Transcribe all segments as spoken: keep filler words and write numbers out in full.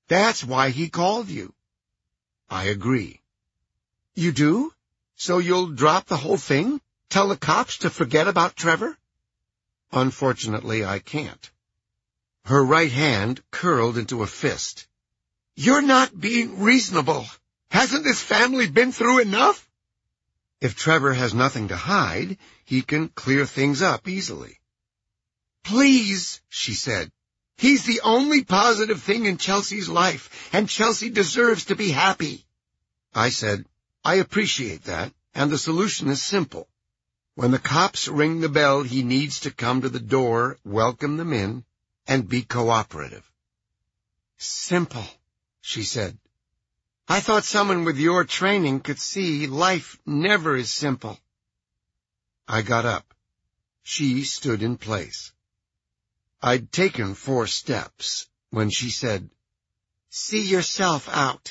That's why he called you. I agree. You do? So you'll drop the whole thing? Tell the cops to forget about Trevor? Unfortunately, I can't. Her right hand curled into a fist. You're not being reasonable. Hasn't this family been through enough? If Trevor has nothing to hide, he can clear things up easily. Please, she said. He's the only positive thing in Chelsea's life, and Chelsea deserves to be happy. I said, I appreciate that, and the solution is simple. When the cops ring the bell, he needs to come to the door, welcome them in, and be cooperative. Simple, she said. I thought someone with your training could see life never is simple. I got up. She stood in place. I'd taken four steps when she said, See yourself out.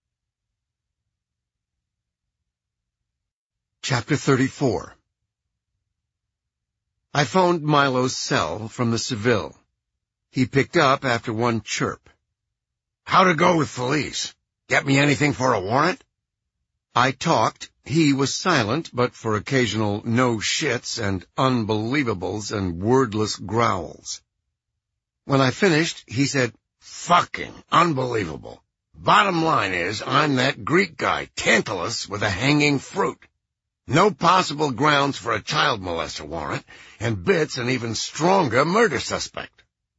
Chapter thirty-four. I phoned Milo's cell from the Seville. He picked up after one chirp. How'd it go with Felice? Get me anything for a warrant? I talked. He was silent, but for occasional no-shits and unbelievables and wordless growls. When I finished, he said, Fucking unbelievable. Bottom line is, I'm that Greek guy, Tantalus, with a hanging fruit. No possible grounds for a child molester warrant, and Bit's an even stronger murder suspect.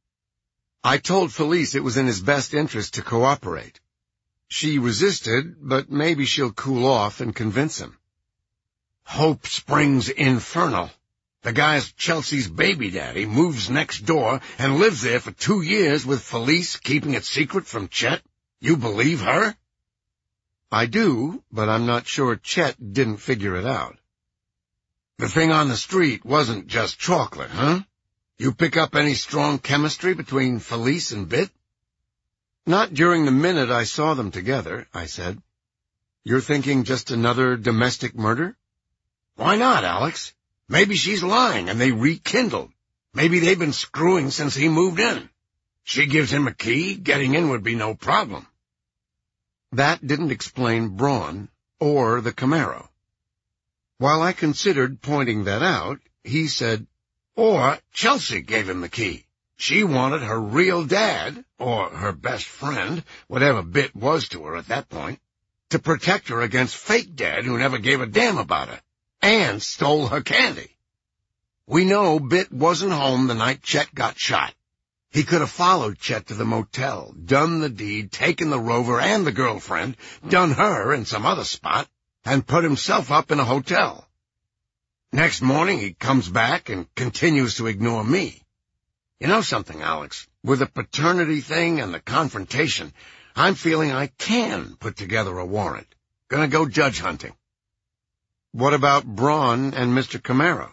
I told Felice it was in his best interest to cooperate. She resisted, but maybe she'll cool off and convince him. Hope Springs Infernal. The guy's Chelsea's baby daddy, moves next door, and lives there for two years with Felice keeping it secret from Chet. You believe her? I do, but I'm not sure Chet didn't figure it out. The thing on the street wasn't just chocolate, huh? You pick up any strong chemistry between Felice and Bit? Not during the minute I saw them together, I said. You're thinking just another domestic murder? Why not, Alex? Maybe she's lying and they rekindled. Maybe they've been screwing since he moved in. She gives him a key, getting in would be no problem. That didn't explain Braun or the Camaro. While I considered pointing that out, he said, Or Chelsea gave him the key. She wanted her real dad, or her best friend, whatever Bit was to her at that point, to protect her against fake dad who never gave a damn about her, and stole her candy. We know Bit wasn't home the night Chet got shot. He could have followed Chet to the motel, done the deed, taken the rover and the girlfriend, done her in some other spot, and put himself up in a hotel. Next morning he comes back and continues to ignore me. You know something, Alex? With the paternity thing and the confrontation, I'm feeling I can put together a warrant. Gonna go judge hunting. What about Braun and Mister Camaro?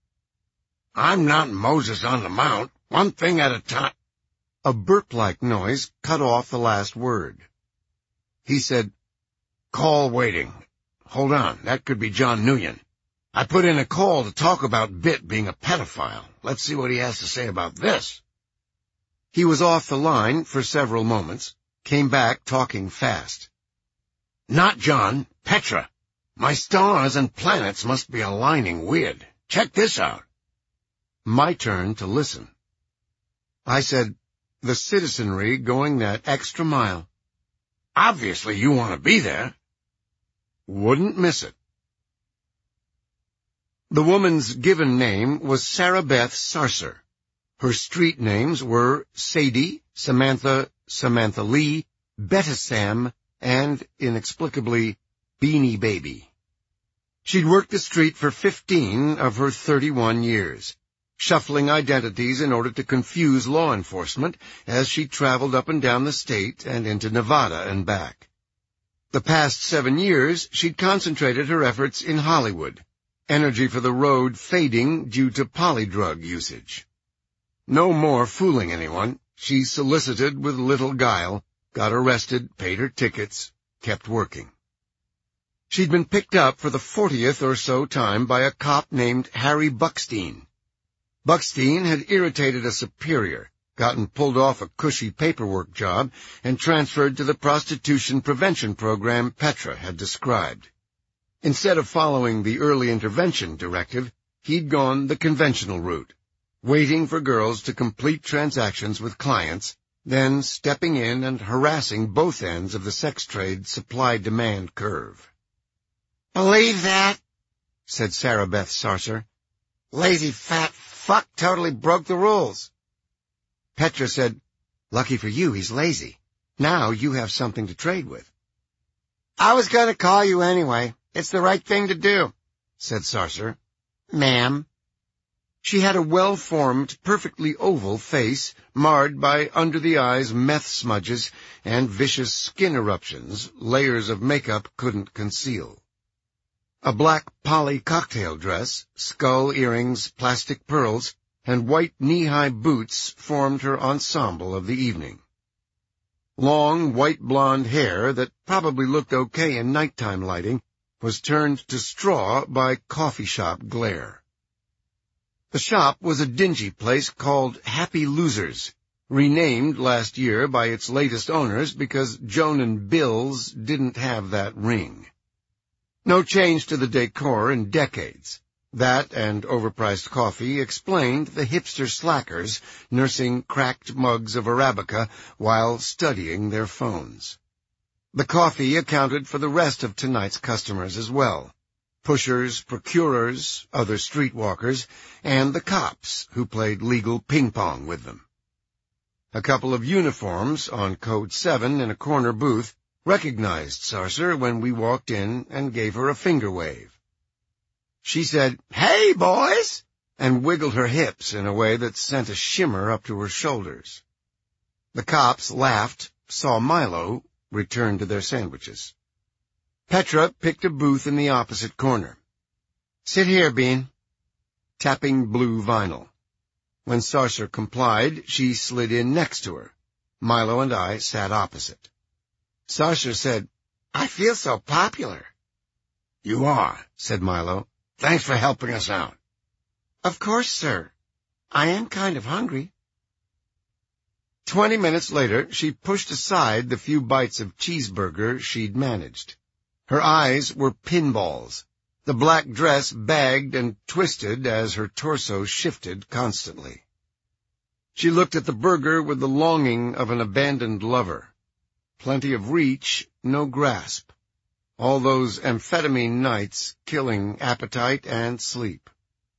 I'm not Moses on the Mount. One thing at a time. A burp-like noise cut off the last word. He said, Call waiting. Hold on, that could be John Nguyen. I put in a call to talk about Bit being a pedophile. Let's see what he has to say about this. He was off the line for several moments, came back talking fast. Not John, Petra. My stars and planets must be aligning weird. Check this out. My turn to listen. I said, the citizenry going that extra mile. Obviously you want to be there. Wouldn't miss it. The woman's given name was Sarah Beth Sarcer. Her street names were Sadie, Samantha, Samantha Lee, Betta Sam, and, inexplicably, Beanie Baby. She'd worked the street for fifteen of her thirty-one years, shuffling identities in order to confuse law enforcement as she traveled up and down the state and into Nevada and back. The past seven years, she'd concentrated her efforts in Hollywood, energy for the road fading due to polydrug usage. No more fooling anyone. She solicited with little guile, got arrested, paid her tickets, kept working. She'd been picked up for the fortieth or so time by a cop named Harry Buckstein. Buckstein had irritated a superior, gotten pulled off a cushy paperwork job, and transferred to the prostitution prevention program Petra had described. Instead of following the early intervention directive, he'd gone the conventional route, waiting for girls to complete transactions with clients, then stepping in and harassing both ends of the sex trade supply-demand curve. "Believe that?" said Sarah Beth Sarcer. "Lazy fat fuck totally broke the rules." Petra said, "Lucky for you, he's lazy. Now you have something to trade with." "I was going to call you anyway. It's the right thing to do," said Sarcer. "Ma'am." She had a well-formed, perfectly oval face, marred by under-the-eyes meth smudges and vicious skin eruptions layers of makeup couldn't conceal. A black poly cocktail dress, skull earrings, plastic pearls, and white knee-high boots formed her ensemble of the evening. Long, white blonde hair that probably looked okay in nighttime lighting was turned to straw by coffee shop glare. The shop was a dingy place called Happy Losers, renamed last year by its latest owners because Joan and Bill's didn't have that ring. No change to the decor in decades. That and overpriced coffee explained the hipster slackers nursing cracked mugs of Arabica while studying their phones. The coffee accounted for the rest of tonight's customers as well. Pushers, procurers, other streetwalkers, and the cops who played legal ping-pong with them. A couple of uniforms on Code seven in a corner booth recognized Sarcer when we walked in and gave her a finger wave. She said, "Hey, boys!" and wiggled her hips in a way that sent a shimmer up to her shoulders. The cops laughed, saw Milo, returned to their sandwiches. Petra picked a booth in the opposite corner. "Sit here, Bean," tapping blue vinyl. When Sarcer complied, she slid in next to her. Milo and I sat opposite. Sarcer said, "I feel so popular." "You are," said Milo. "Thanks for helping us out." "Of course, sir. I am kind of hungry." Twenty minutes later, she pushed aside the few bites of cheeseburger she'd managed. Her eyes were pinballs, the black dress bagged and twisted as her torso shifted constantly. She looked at the burger with the longing of an abandoned lover. Plenty of reach, no grasp. All those amphetamine nights killing appetite and sleep.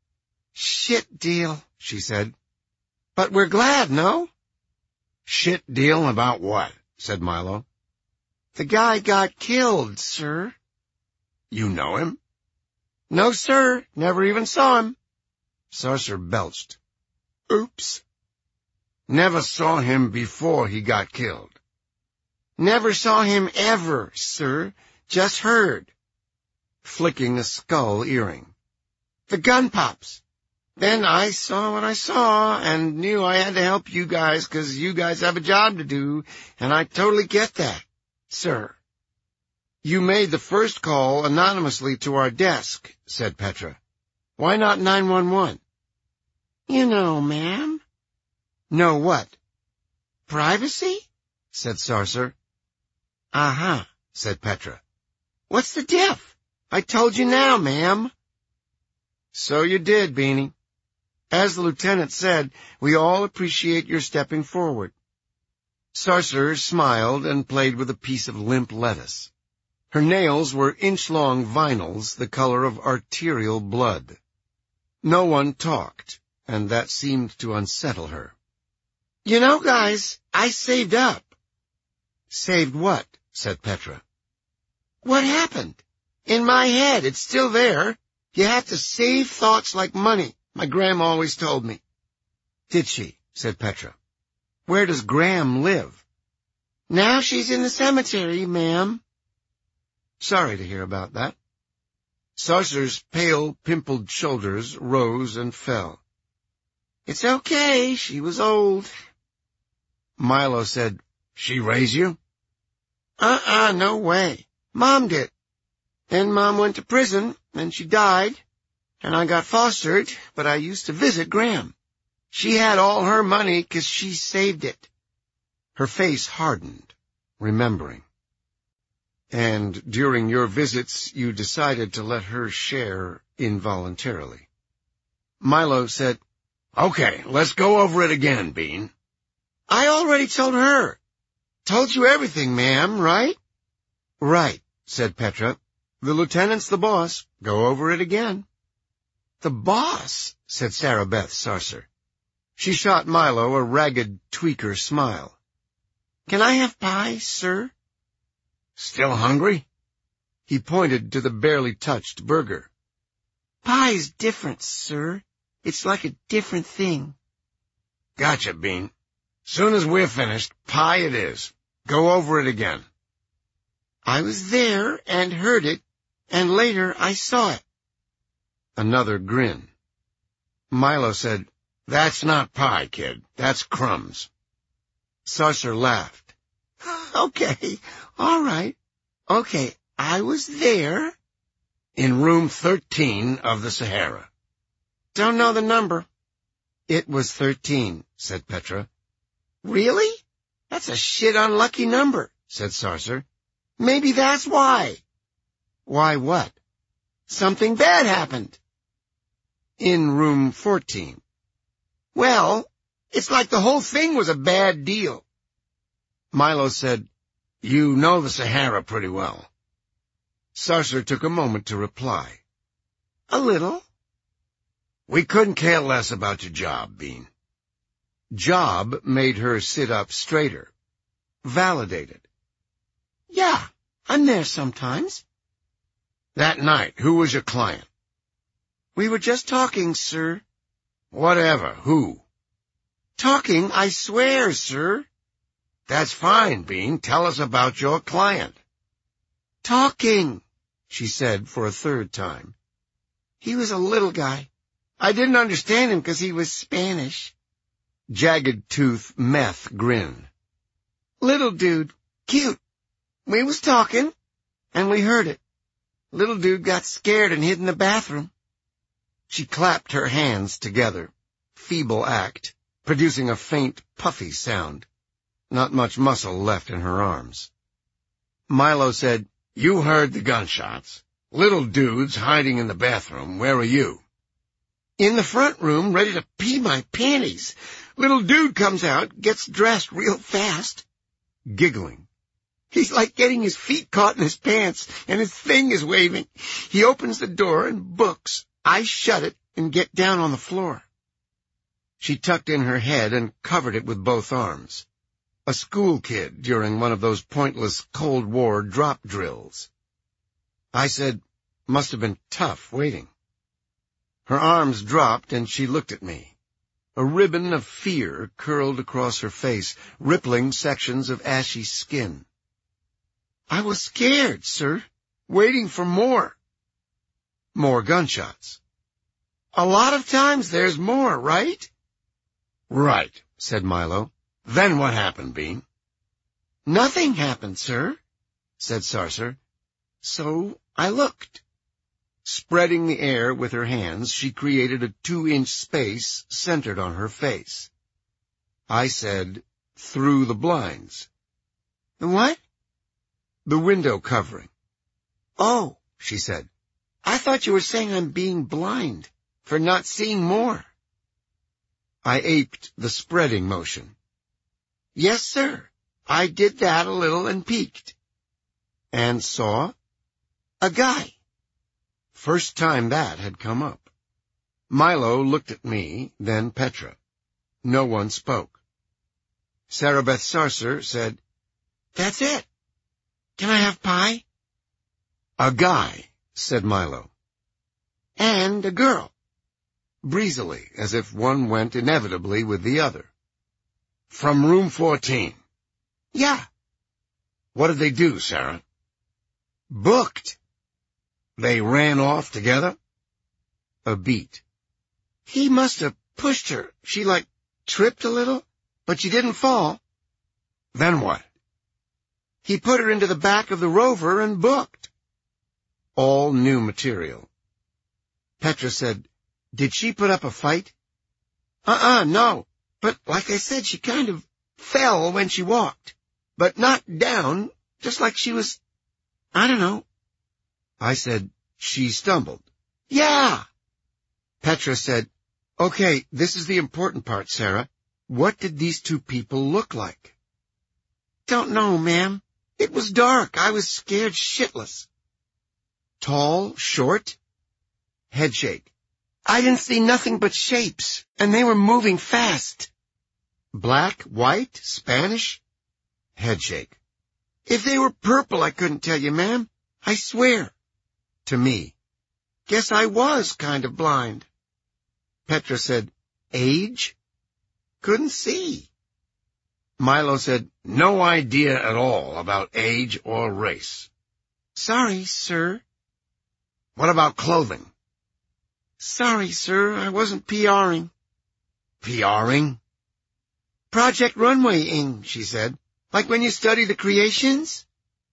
"Shit deal," she said. "But we're glad, no?" "Shit deal about what?" said Milo. "The guy got killed, sir." "You know him?" "No, sir. Never even saw him." Sarcer belched. "Oops." "Never saw him before he got killed?" "Never saw him ever, sir. Just heard." Flicking a skull earring. "The gun pops. Then I saw what I saw and knew I had to help you guys 'cause you guys have a job to do, and I totally get that, sir." "You made the first call anonymously to our desk," said Petra. "Why not nine one one? "You know, ma'am." "Know what?" "Privacy?" said Sarcer. "Uh-huh," said Petra. "What's the diff? I told you now, ma'am." "So you did, Beanie. As the lieutenant said, we all appreciate your stepping forward." Sarcer smiled and played with a piece of limp lettuce. Her nails were inch-long vinyls the color of arterial blood. No one talked, and that seemed to unsettle her. "You know, guys, I saved up." "Saved what?" said Petra. "What happened? In my head, it's still there. You have to save thoughts like money, my Grandma always told me." "Did she?" said Petra. "Where does Gram live?" "Now she's in the cemetery, ma'am." "Sorry to hear about that." Sarcer's pale, pimpled shoulders rose and fell. "It's okay, she was old." Milo said, "She raised you?" Uh-uh, no way. Mom did. Then Mom went to prison, and she died, and I got fostered, but I used to visit Gram. She had all her money 'cause she saved it. Her face hardened, remembering. And during your visits, you decided to let her share involuntarily. Milo said, "Okay, let's go over it again, Bean." I already told her. Told you everything, ma'am, right? Right, said Petra. The lieutenant's the boss. Go over it again. The boss, said Sarah Beth Sarcer. She shot Milo a ragged tweaker smile. Can I have pie, sir? Still hungry? He pointed to the barely touched burger. Pie's different, sir. It's like a different thing. Gotcha, Bean. Soon as we're finished, pie it is. Go over it again. I was there and heard it, and later I saw it. Another grin. Milo said, "That's not pie, kid. That's crumbs." Sarcer laughed. Okay, all right. Okay, I was there. In room thirteen of the Sahara. Don't know the number. It was thirteen, said Petra. Really? That's a shit unlucky number, said Sarcer. Maybe that's why. Why what? Something bad happened. In room fourteen. Well, it's like the whole thing was a bad deal. Milo said, "You know the Sahara pretty well." Sarcer took a moment to reply. A little. We couldn't care less about your job, Bean. Job made her sit up straighter. Validated. Yeah, I'm there sometimes. That night, who was your client? We were just talking, sir. Whatever, who? Talking, I swear, sir. That's fine, Bean. Tell us about your client. Talking, she said for a third time. He was a little guy. I didn't understand him 'cause he was Spanish. Jagged tooth meth grin. Little dude, cute. We was talking, and we heard it. Little dude got scared and hid in the bathroom. She clapped her hands together, feeble act, producing a faint, puffy sound. Not much muscle left in her arms. Milo said, "You heard the gunshots. Little dude's hiding in the bathroom. Where are you?" In the front room, ready to pee my panties. Little dude comes out, gets dressed real fast. Giggling. He's like getting his feet caught in his pants, and his thing is waving. He opens the door and books. I shut it and get down on the floor. She tucked in her head and covered it with both arms. A school kid during one of those pointless Cold War drop drills. I said, "Must have been tough waiting." Her arms dropped and she looked at me. A ribbon of fear curled across her face, rippling sections of ashy skin. I was scared, sir, waiting for more. More gunshots. A lot of times there's more, right? Right, said Milo. Then what happened, Bean? Nothing happened, sir, said Sarcer. So I looked. Spreading the air with her hands, she created a two-inch space centered on her face. I said, "Through the blinds." The what? The window covering. Oh, she said. I thought you were saying I'm being blind, for not seeing more. I aped the spreading motion. Yes, sir. I did that a little and peeked. And saw? A guy. First time that had come up. Milo looked at me, then Petra. No one spoke. Sarah Beth Sarcer said, That's it. Can I have pie? A guy, said Milo. And a girl. Breezily, as if one went inevitably with the other. From room fourteen. Yeah. What did they do, Sarah? Booked. They ran off together? A beat. He must have pushed her. She, like, tripped a little, but she didn't fall. Then what? He put her into the back of the Rover and booked. All new material. Petra said, Did she put up a fight? Uh-uh, no. But like I said, she kind of fell when she walked. But not down, just like she was, I don't know. I said, she stumbled. Yeah. Petra said, okay, this is the important part, Sarah. What did these two people look like? Don't know, ma'am. It was dark. I was scared shitless. Tall, short? Headshake. I didn't see nothing but shapes, and they were moving fast. Black, white, Spanish? Headshake. If they were purple, I couldn't tell you, ma'am. I swear. To me. Guess I was kind of blind. Petra said, age? Couldn't see. Milo said, no idea at all about age or race. Sorry, sir. What about clothing? Sorry, sir, I wasn't PRing. PRing? Project Runway-ing, she said. Like when you study the creations?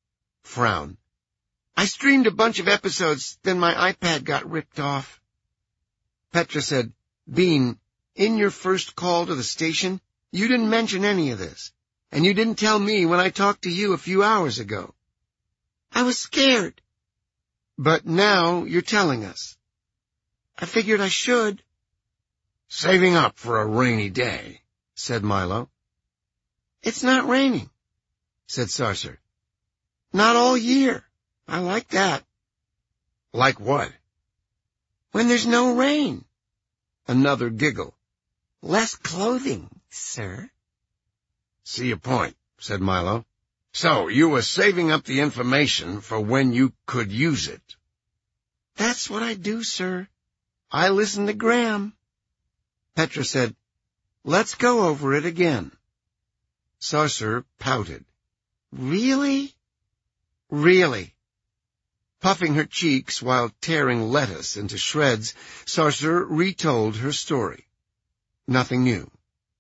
Frown. I streamed a bunch of episodes, then my iPad got ripped off. Petra said, Bean, in your first call to the station, you didn't mention any of this, and you didn't tell me when I talked to you a few hours ago. I was scared. But now you're telling us. I figured I should. Saving up for a rainy day, said Milo. It's not raining, said Sarcer. Not all year. I like that. Like what? When there's no rain. Another giggle. Less clothing, sir. See your point, said Milo. So you were saving up the information for when you could use it. That's what I do, sir. I listen to Graham. Petra said, let's go over it again. Sarcer pouted. Really? Really. Puffing her cheeks while tearing lettuce into shreds, Sarcer retold her story. Nothing new.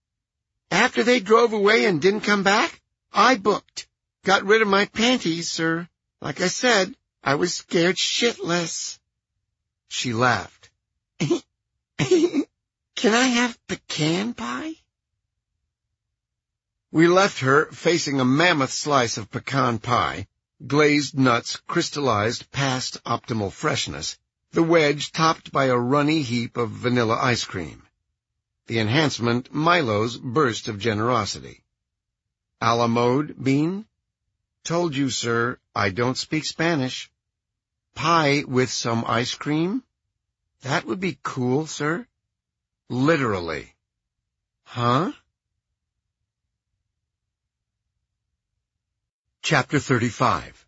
After they drove away and didn't come back, I booked. Got rid of my panties, sir. Like I said, I was scared shitless. She laughed. Can I have pecan pie? We left her facing a mammoth slice of pecan pie, glazed nuts crystallized past optimal freshness, the wedge topped by a runny heap of vanilla ice cream. The enhancement, Milo's burst of generosity. A la mode, Bean? Told you, sir, I don't speak Spanish. Pie with some ice cream? That would be cool, sir. Literally. Huh? Chapter thirty-five.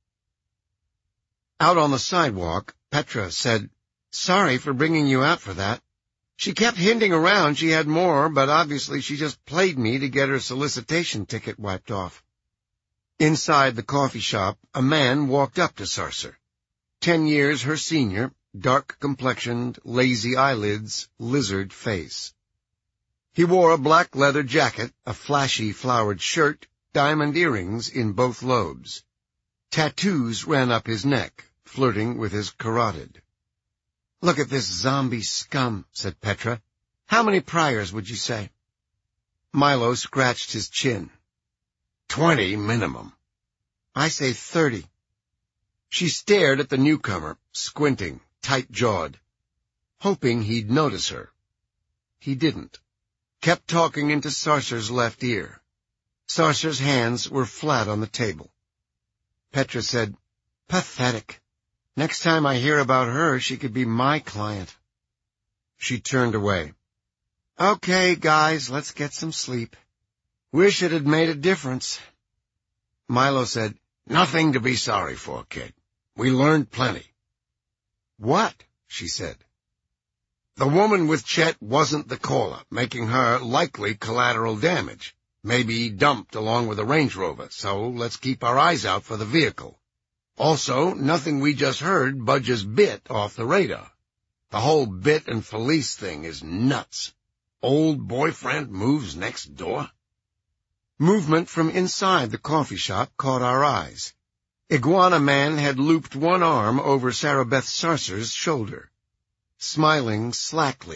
Out on the sidewalk, Petra said, sorry for bringing you out for that. She kept hinting around she had more, but obviously she just played me to get her solicitation ticket wiped off. Inside the coffee shop, a man walked up to Sarcer. Ten years her senior, dark-complexioned, lazy eyelids, lizard face. He wore a black leather jacket, a flashy flowered shirt, diamond earrings in both lobes. Tattoos ran up his neck, flirting with his carotid. Look at this zombie scum, said Petra. How many priors would you say? Milo scratched his chin. Twenty minimum. I say thirty. She stared at the newcomer, squinting, tight-jawed, hoping he'd notice her. He didn't. Kept talking into Sarcer's left ear. Sarcer's hands were flat on the table. Petra said, pathetic. Next time I hear about her, she could be my client. She turned away. Okay, guys, let's get some sleep. Wish it had made a difference. Milo said, nothing to be sorry for, kid. We learned plenty. What? She said. The woman with Chet wasn't the caller, making her likely collateral damage. Maybe dumped along with a Range Rover, so let's keep our eyes out for the vehicle. Also, nothing we just heard budges Bit off the radar. The whole Bit and Felice thing is nuts. Old boyfriend moves next door. Movement from inside the coffee shop caught our eyes. Iguana Man had looped one arm over Sarah Beth Sarcer's shoulder. Smiling slackly,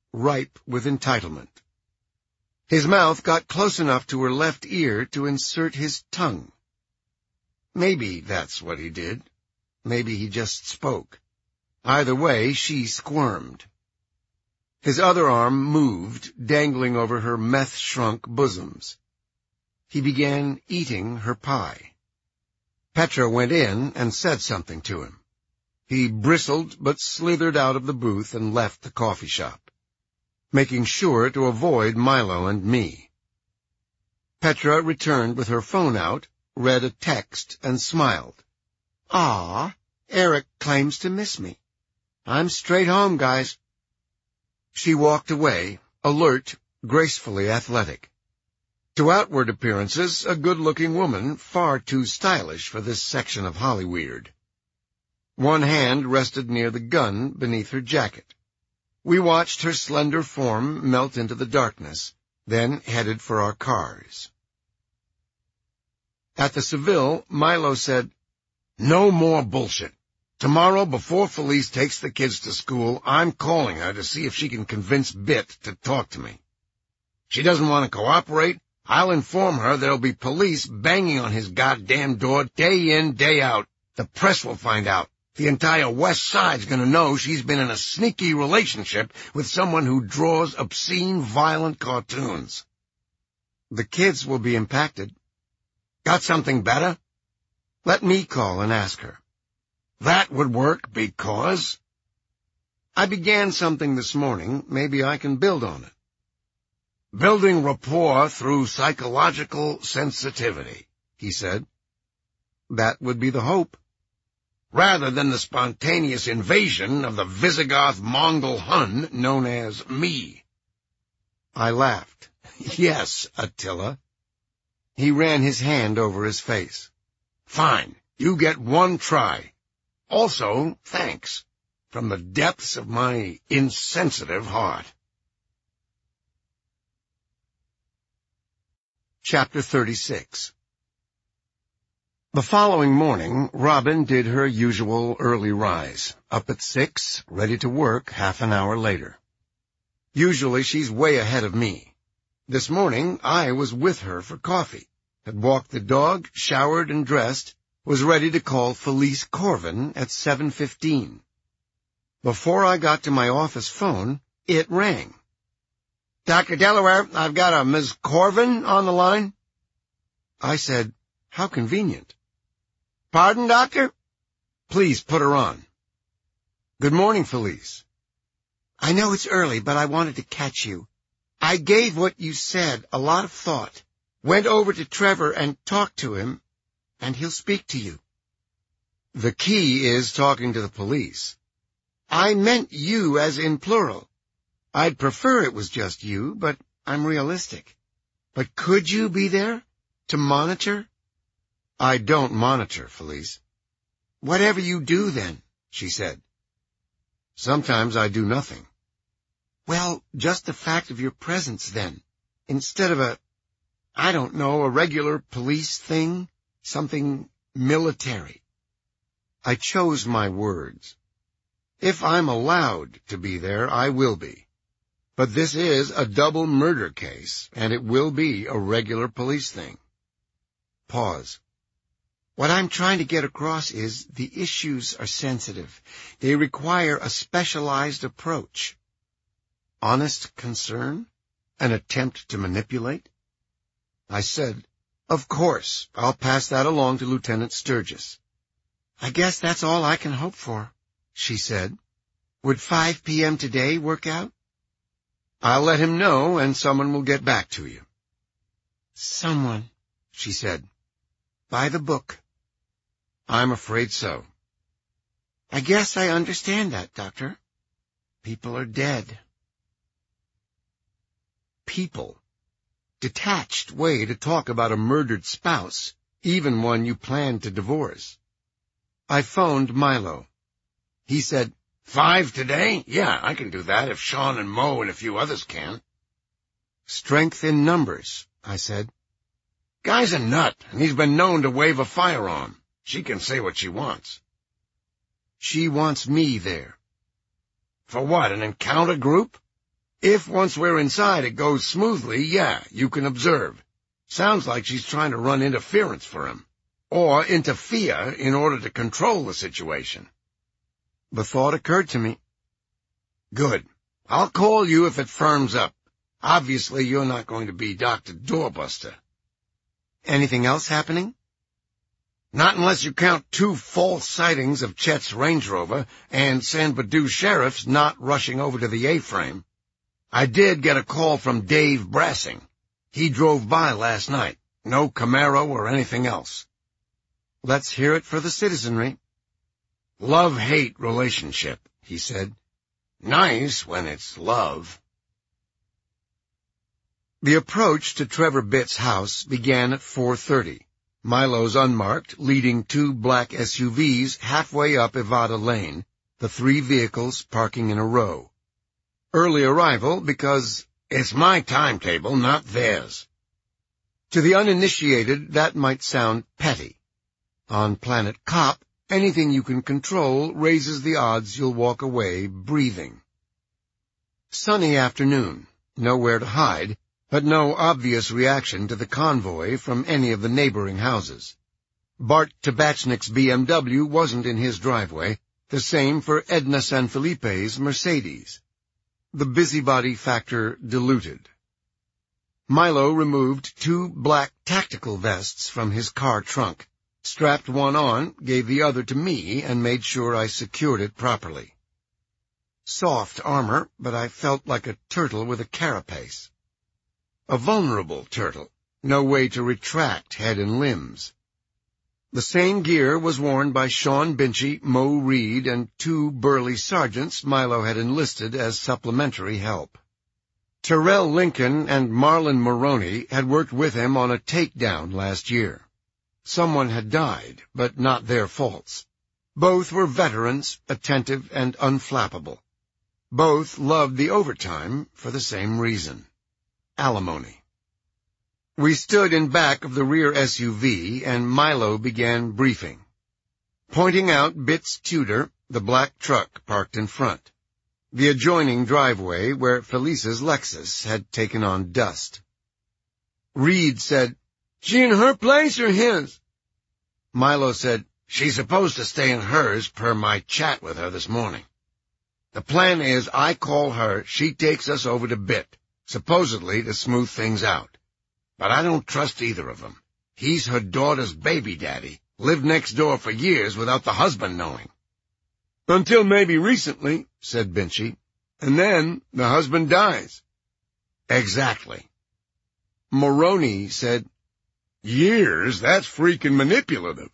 ripe with entitlement. His mouth got close enough to her left ear to insert his tongue. Maybe that's what he did. Maybe he just spoke. Either way, she squirmed. His other arm moved, dangling over her meth-shrunk bosoms. He began eating her pie. Petra went in and said something to him. He bristled but slithered out of the booth and left the coffee shop, making sure to avoid Milo and me. Petra returned with her phone out, read a text, and smiled. "Ah, Eric claims to miss me. I'm straight home, guys." She walked away, alert, gracefully athletic. To outward appearances, a good-looking woman, far too stylish for this section of Hollyweird. One hand rested near the gun beneath her jacket. We watched her slender form melt into the darkness, then headed for our cars. At the Seville, Milo said, "No more bullshit. Tomorrow, before Felice takes the kids to school, I'm calling her to see if she can convince Bit to talk to me. She doesn't want to cooperate. I'll inform her there'll be police banging on his goddamn door day in, day out. The press will find out. The entire West Side's gonna know she's been in a sneaky relationship with someone who draws obscene, violent cartoons. The kids will be impacted. Got something better? Let me call and ask her." "That would work because—" "I began something this morning. Maybe I can build on it." "Building rapport through psychological sensitivity," he said. "That would be the hope." "Rather than the spontaneous invasion of the Visigoth Mongol Hun known as me." I laughed. "Yes, Attila." He ran his hand over his face. "Fine, you get one try. Also, thanks, from the depths of my insensitive heart." Chapter thirty-six. The following morning, Robin did her usual early rise, up at six, ready to work half an hour later. Usually she's way ahead of me. This morning, I was with her for coffee, had walked the dog, showered and dressed, was ready to call Felice Corvin at seven fifteen. Before I got to my office phone, it rang. "Doctor Delaware, I've got a Miss Corvin on the line." I said, "How convenient." "Pardon, doctor?" "Please put her on." "Good morning, Felice." "I know it's early, but I wanted to catch you. I gave what you said a lot of thought, went over to Trevor and talked to him, and he'll speak to you." "The key is talking to the police." "I meant you as in plural. I'd prefer it was just you, but I'm realistic. But could you be there to monitor?" "I don't monitor, Felice." "Whatever you do, then," she said. "Sometimes I do nothing." "Well, just the fact of your presence, then, instead of a, I don't know, a regular police thing, something military." I chose my words. If I'm allowed to be there, I will be. But this is a double murder case, and it will be a regular police thing. Pause. "What I'm trying to get across is the issues are sensitive. They require a specialized approach." Honest concern? An attempt to manipulate? I said, "Of course, I'll pass that along to Lieutenant Sturgis." "I guess that's all I can hope for," she said. "Would five p.m. today work out?" "I'll let him know, and someone will get back to you." "Someone," she said. "By the book." "I'm afraid so." "I guess I understand that, Doctor. People are dead." People. Detached way to talk about a murdered spouse, even one you plan to divorce. I phoned Milo. He said, "Five today? Yeah, I can do that if Sean and Mo and a few others can." "Strength in numbers," I said. "Guy's a nut, and he's been known to wave a firearm. She can say what she wants." "She wants me there." "For what, an encounter group?" If once we're inside it goes smoothly, yeah, you can observe. Sounds like she's trying to run interference for him. Or interfere in order to control the situation. The thought occurred to me. Good. I'll call you if it firms up. Obviously, you're not going to be Doctor Doorbuster. Anything else happening? Not unless you count two false sightings of Chet's Range Rover and San Badu sheriffs not rushing over to the A-frame. I did get a call from Dave Brassing. He drove by last night. No Camaro or anything else. Let's hear it for the citizenry. Love-hate relationship, he said. Nice when it's love. The approach to Trevor Bitt's house began at four thirty. Milo's unmarked, leading two black S U Vs halfway up Evada Lane, the three vehicles parking in a row. Early arrival because it's my timetable, not theirs. To the uninitiated, that might sound petty. On Planet Cop, anything you can control raises the odds you'll walk away breathing. Sunny afternoon, nowhere to hide, but no obvious reaction to the convoy from any of the neighboring houses. Bart Tabachnik's B M W wasn't in his driveway, the same for Edna Sanfilippe's Mercedes. The busybody factor diluted. Milo removed two black tactical vests from his car trunk, strapped one on, gave the other to me, and made sure I secured it properly. Soft armor, but I felt like a turtle with a carapace. A vulnerable turtle, no way to retract head and limbs. The same gear was worn by Sean Binchy, Mo Reed, and two burly sergeants Milo had enlisted as supplementary help. Terrell Lincoln and Marlon Maroney had worked with him on a takedown last year. Someone had died, but not their faults. Both were veterans, attentive and unflappable. Both loved the overtime for the same reason. Alimony. We stood in back of the rear S U V, and Milo began briefing, pointing out Bitt's Tudor, the black truck parked in front, the adjoining driveway where Felice's Lexus had taken on dust. Reed said, "She in her place or his?" Milo said, "She's supposed to stay in hers per my chat with her this morning. The plan is I call her, she takes us over to Bitt, supposedly to smooth things out. But I don't trust either of them. He's her daughter's baby daddy, lived next door for years without the husband knowing." "Until maybe recently," said Binchy, "and then the husband dies." "Exactly." Maroney said, "Years? That's freaking manipulative."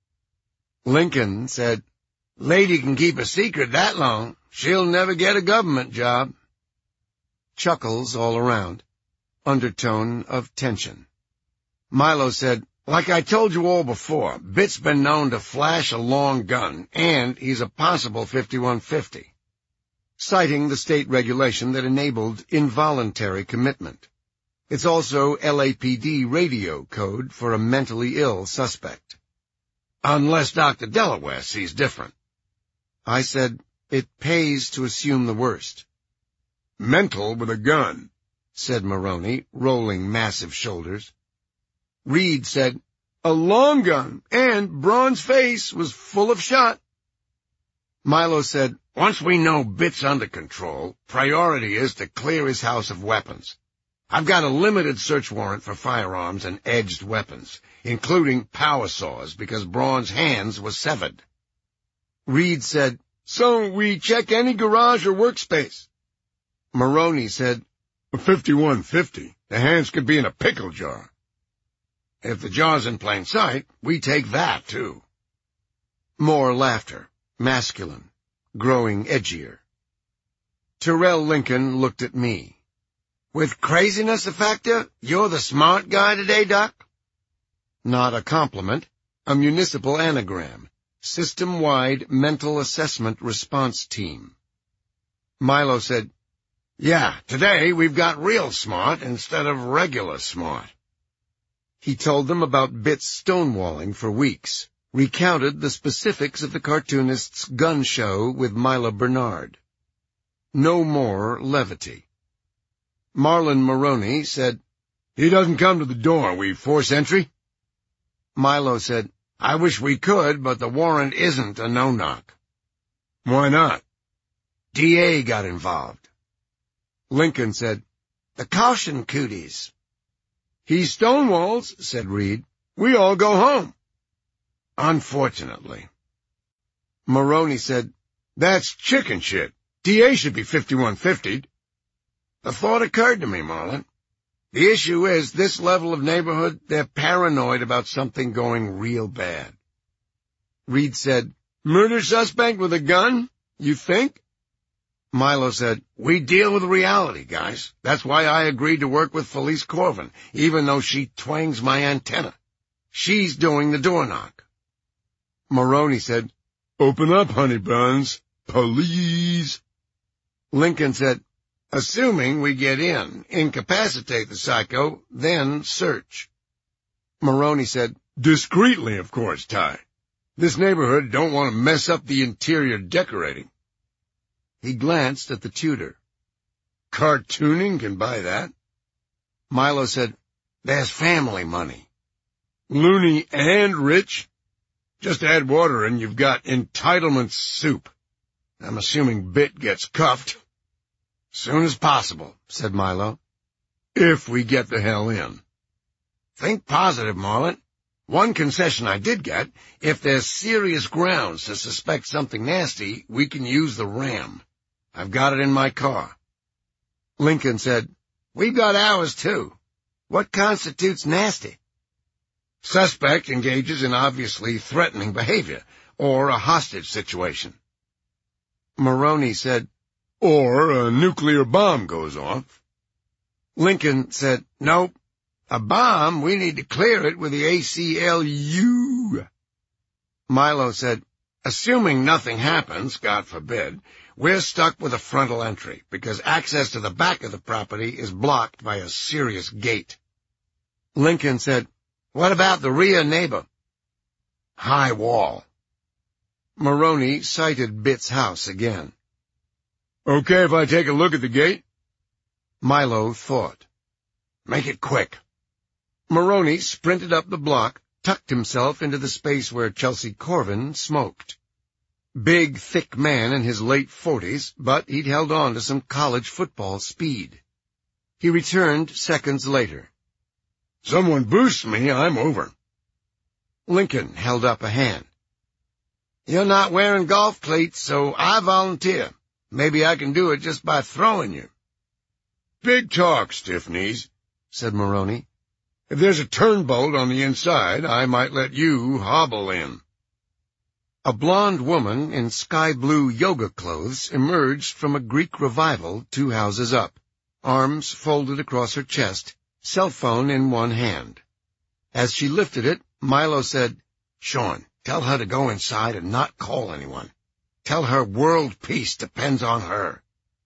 Lincoln said, "Lady can keep a secret that long. She'll never get a government job." Chuckles all around. Undertone of tension. Milo said, "Like I told you all before, Bitt's been known to flash a long gun, and he's a possible fifty-one fifty, citing the state regulation that enabled involuntary commitment. It's also L A P D radio code for a mentally ill suspect. Unless Doctor Delaware sees different." I said, "It pays to assume the worst." "Mental with a gun," said Maroney, rolling massive shoulders. Reed said, "A long gun, and Braun's face was full of shot." Milo said, "Once we know Bitt's under control, priority is to clear his house of weapons. I've got a limited search warrant for firearms and edged weapons, including power saws, because Braun's hands were severed." Reed said, "So we check any garage or workspace?" Maroney said, "A fifty-one fifty. The hands could be in a pickle jar." "If the jar's in plain sight, we take that, too." More laughter, masculine, growing edgier. Terrell Lincoln looked at me. "With craziness a factor, you're the smart guy today, Doc?" Not a compliment, a municipal anagram, system-wide mental assessment response team. Milo said, "Yeah, today we've got real smart instead of regular smart." He told them about Bitt's stonewalling for weeks, recounted the specifics of the cartoonist's gun show with Mila Bernard. No more levity. Marlon Moroney said, "He doesn't come to the door. We force entry?" Milo said, "I wish we could, but the warrant isn't a no-knock." "Why not?" "D A got involved." Lincoln said, "The caution cooties." "He stonewalls," said Reed. "We all go home." "Unfortunately." Moroney said, "That's chicken shit. D A should be fifty-one fifty'd. The thought occurred to me, Marlon. The issue is, this level of neighborhood, they're paranoid about something going real bad." Reed said, "Murder suspect with a gun, you think?" Milo said, "We deal with reality, guys. That's why I agreed to work with Felice Corvin, even though she twangs my antenna. She's doing the door knock." Moroney said, "Open up, honey buns. Police." Lincoln said, "Assuming we get in, incapacitate the psycho, then search." Moroney said, "Discreetly, of course, Ty. This neighborhood don't want to mess up the interior decorating." He glanced at the tutor. "Cartooning can buy that." Milo said, "There's family money." "Loony and rich? Just add water and you've got entitlement soup. I'm assuming Bit gets cuffed." "Soon as possible," said Milo. "If we get the hell in." "Think positive, Marlon. One concession I did get, if there's serious grounds to suspect something nasty, we can use the Ram. I've got it in my car." Lincoln said, "We've got ours, too. What constitutes nasty?" "Suspect engages in obviously threatening behavior, or a hostage situation." Moroney said, "Or a nuclear bomb goes off." Lincoln said, "Nope. A bomb, we need to clear it with the A C L U. Milo said, "Assuming nothing happens, God forbid, we're stuck with a frontal entry, because access to the back of the property is blocked by a serious gate." Lincoln said, "What about the rear neighbor?" "High wall." Moroney cited Bit's house again. "Okay if I take a look at the gate?" Milo thought. "Make it quick." Moroney sprinted up the block, tucked himself into the space where Chelsea Corvin smoked. Big, thick man in his late forties, but he'd held on to some college football speed. He returned seconds later. "Someone boosts me, I'm over." Lincoln held up a hand. "You're not wearing golf cleats, so I volunteer. Maybe I can do it just by throwing you." "Big talk, stiff-knees," said Moroney. "If there's a turnbolt on the inside, I might let you hobble in." A blonde woman in sky-blue yoga clothes emerged from a Greek revival two houses up, arms folded across her chest, cell phone in one hand. As she lifted it, Milo said, "Sean, tell her to go inside and not call anyone. Tell her world peace depends on her."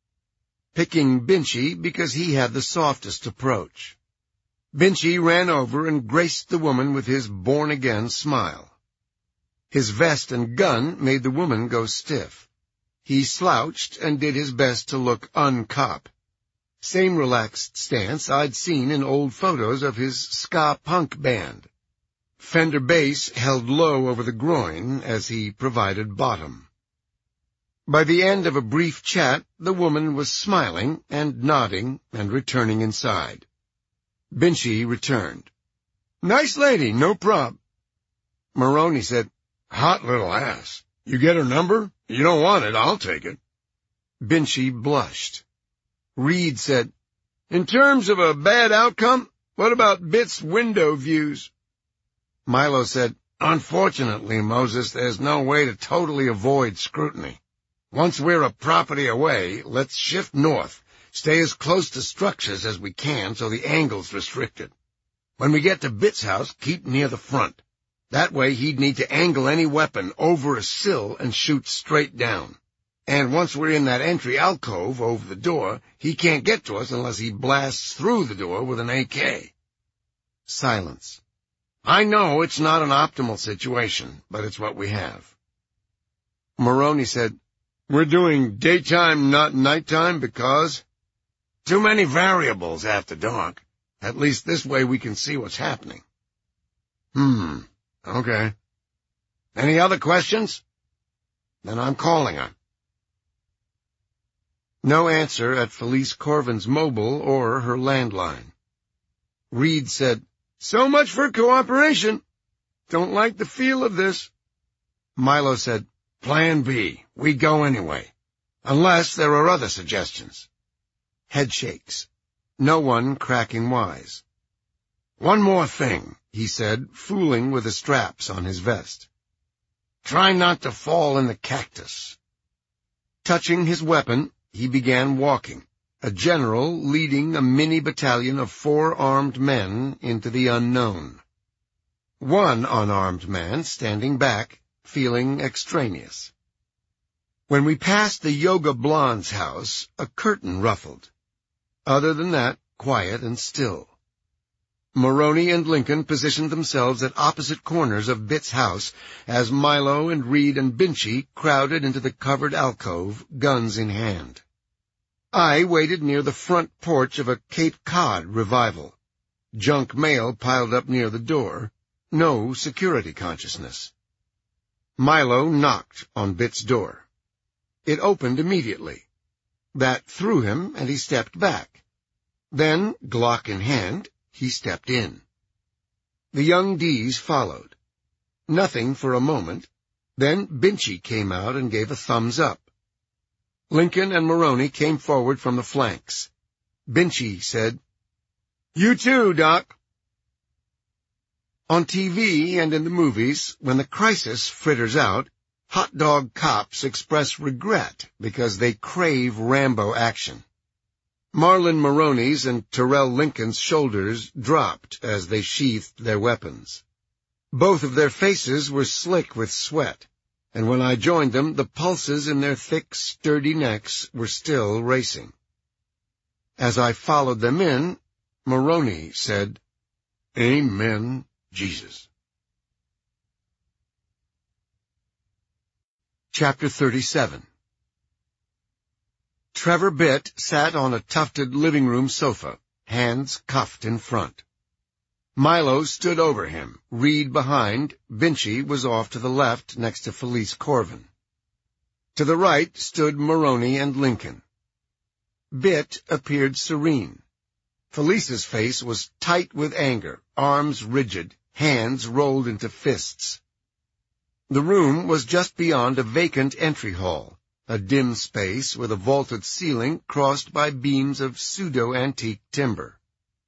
Picking Binchy because he had the softest approach. Binchy ran over and graced the woman with his born-again smile. His vest and gun made the woman go stiff. He slouched and did his best to look un-cop. Same relaxed stance I'd seen in old photos of his ska punk band. Fender bass held low over the groin as he provided bottom. By the end of a brief chat, the woman was smiling and nodding and returning inside. Binchy returned. "Nice lady, no prob." Moroney said, "Hot little ass. You get her number? You don't want it, I'll take it." Binchy blushed. Reed said, "In terms of a bad outcome, what about Bit's window views?" Milo said, "Unfortunately, Moses, there's no way to totally avoid scrutiny. Once we're a property away, let's shift north, stay as close to structures as we can so the angle's restricted. When we get to Bit's house, keep near the front. That way he'd need to angle any weapon over a sill and shoot straight down. And once we're in that entry alcove over the door, he can't get to us unless he blasts through the door with an A K. Silence. "I know it's not an optimal situation, but it's what we have." Moroney said, "We're doing daytime, not nighttime, because—" Too many variables after dark. At least this way we can see what's happening. Hmm, okay. Any other questions? Then I'm calling her. No answer at Felice Corvin's mobile or her landline. Reed said, "So much for cooperation. Don't like the feel of this." Milo said, "Plan B. We go anyway. Unless there are other suggestions." Headshakes. No one cracking wise. "One more thing," he said, fooling with the straps on his vest. "Try not to fall in the cactus." Touching his weapon, he began walking, a general leading a mini-battalion of four armed men into the unknown. One unarmed man standing back, feeling extraneous. When we passed the Yoga Blonde's house, a curtain ruffled. Other than that, quiet and still. Maroney and Lincoln positioned themselves at opposite corners of Bitt's house as Milo and Reed and Binchy crowded into the covered alcove, guns in hand. I waited near the front porch of a Cape Cod revival. Junk mail piled up near the door. No security consciousness. Milo knocked on Bitt's door. It opened immediately. That threw him, and he stepped back. Then, Glock in hand, he stepped in. The young D's followed. Nothing for a moment. Then Binchy came out and gave a thumbs up. Lincoln and Maroney came forward from the flanks. Binchy said, "You too, Doc." On T V and in the movies, when the crisis fritters out, hot dog cops express regret because they crave Rambo action. Marlon Maroney's and Terrell Lincoln's shoulders dropped as they sheathed their weapons. Both of their faces were slick with sweat, and when I joined them, the pulses in their thick, sturdy necks were still racing. As I followed them in, Maroney said, "Amen, Jesus." Chapter thirty-seven. Trevor Bitt sat on a tufted living room sofa, hands cuffed in front. Milo stood over him, Reed behind. Binchy was off to the left next to Felice Corvin. To the right stood Maroney and Lincoln. Bitt appeared serene. Felice's face was tight with anger, arms rigid, hands rolled into fists. The room was just beyond a vacant entry hall, a dim space with a vaulted ceiling crossed by beams of pseudo-antique timber.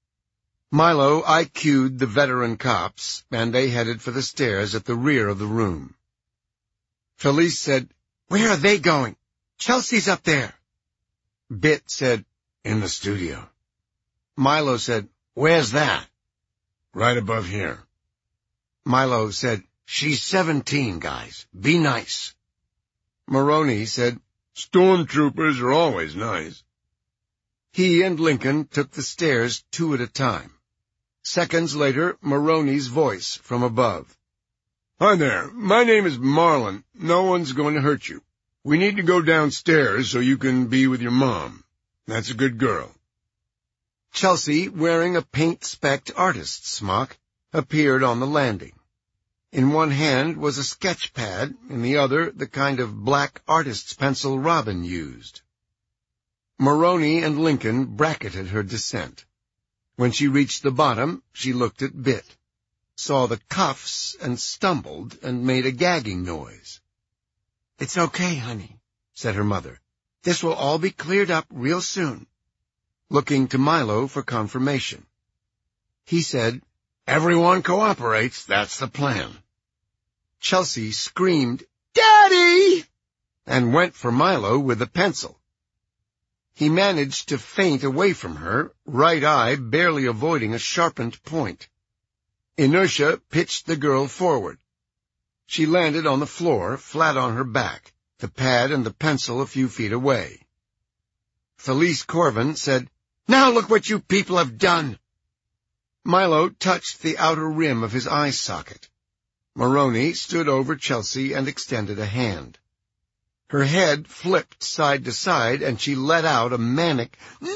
Milo I Q'd the veteran cops, and they headed for the stairs at the rear of the room. Felice said, "Where are they going? Chelsea's up there." Bitt said, "In the studio." Milo said, "Where's that?" "Right above here." Milo said, "She's seventeen, guys. Be nice." Maroney said, "Stormtroopers are always nice." He and Lincoln took the stairs two at a time. Seconds later, Maroney's voice from above. "Hi there. My name is Marlon. No one's going to hurt you. We need to go downstairs so you can be with your mom. That's a good girl." Chelsea, wearing a paint-specked artist's smock, appeared on the landing. In one hand was a sketch pad, in the other the kind of black artist's pencil Robin used. Maroney and Lincoln bracketed her descent. When she reached the bottom, she looked at Bitt, saw the cuffs, and stumbled and made a gagging noise. "It's okay, honey," said her mother. "This will all be cleared up real soon," looking to Milo for confirmation. He said, "Everyone cooperates, that's the plan." Chelsea screamed, "Daddy!" and went for Milo with a pencil. He managed to feint away from her, right eye barely avoiding a sharpened point. Inertia pitched the girl forward. She landed on the floor, flat on her back, the pad and the pencil a few feet away. Felice Corvin said, "Now look what you people have done." Milo touched the outer rim of his eye socket. Maroney stood over Chelsea and extended a hand. Her head flipped side to side, and she let out a manic, "No!"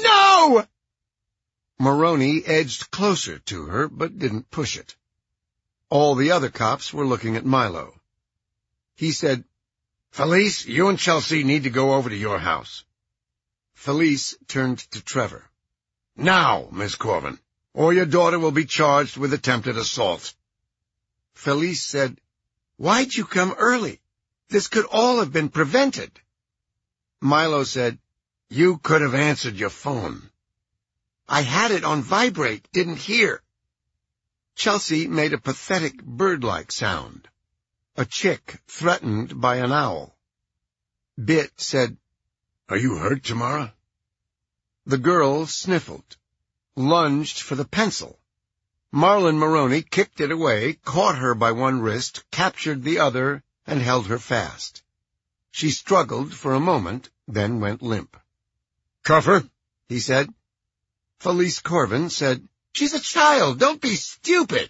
No! Maroney edged closer to her, but didn't push it. All the other cops were looking at Milo. He said, "Felice, you and Chelsea need to go over to your house." Felice turned to Trevor. "Now, Miss Corbin, or your daughter will be charged with attempted assault." Felice said, "Why'd you come early? This could all have been prevented." Milo said, "You could have answered your phone." "I had it on vibrate, didn't hear." Chelsea made a pathetic bird-like sound, a chick threatened by an owl. Bit said, "Are you hurt, Tamara?" The girl sniffled, lunged for the pencil. Marlon Maroney kicked it away, caught her by one wrist, captured the other, and held her fast. She struggled for a moment, then went limp. "Cuff her," he said. Felice Corbin said, "She's a child, don't be stupid."